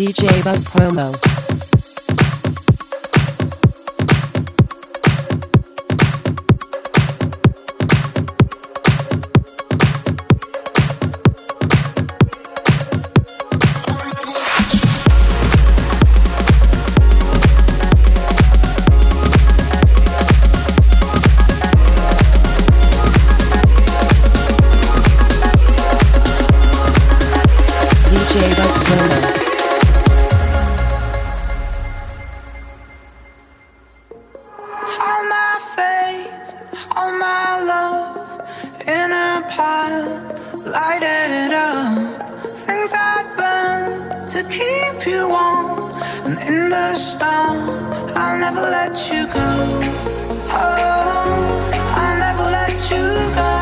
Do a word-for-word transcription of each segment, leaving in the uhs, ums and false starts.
D J Buzz Promo. D J Buzz Promo. All my faith, all my love in a pile, light it up. Things that burn to keep you warm, and in the storm, I'll never let you go. Oh, I'll never let you go.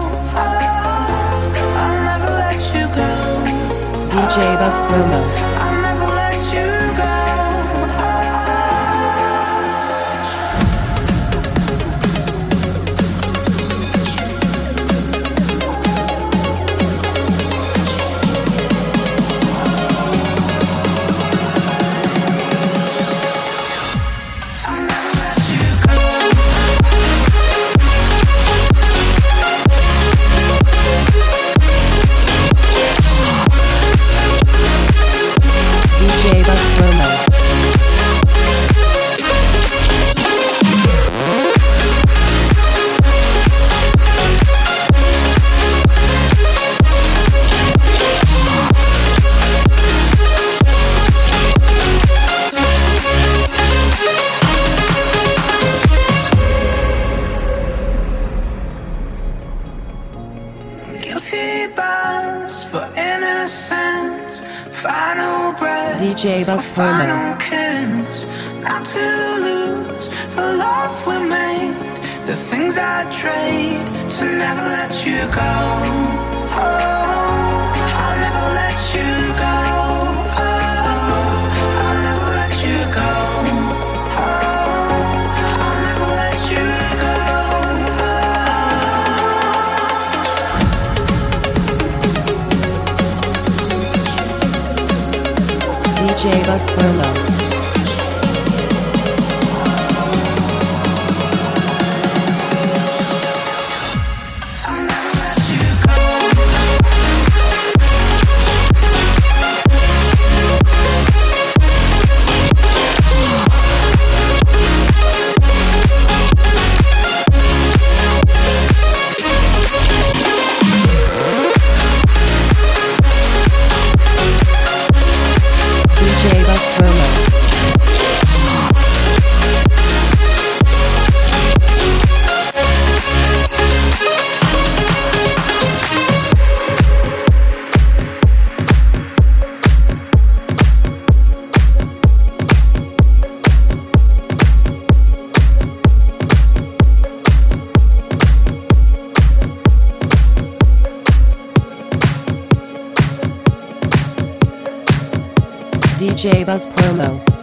Oh, I'll never let you go. D J Buzz Promo. I'll never let you go. I'll never let you go. D J Buzz Promo. Guilty bonds for innocence, final breath, D J Buzz for Promo. final kiss, not to lose the love we made, the things I trade to never let you go. Oh, I'll never let you go. Oh, I'll never let you go. Oh, I'll never let you go. D J Buzz Promo. I'll never let you go. D J Buzz Promo. D J Buzz Promo.